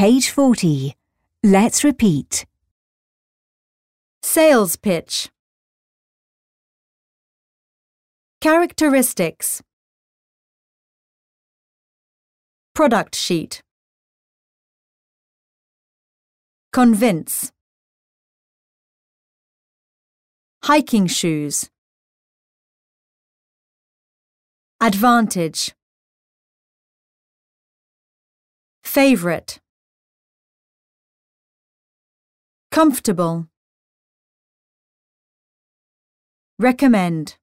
Page 40. Let's repeat. Sales pitch. Characteristics. Product sheet. Convince. Hiking shoes. Advantage. Favorite. Comfortable. Recommend.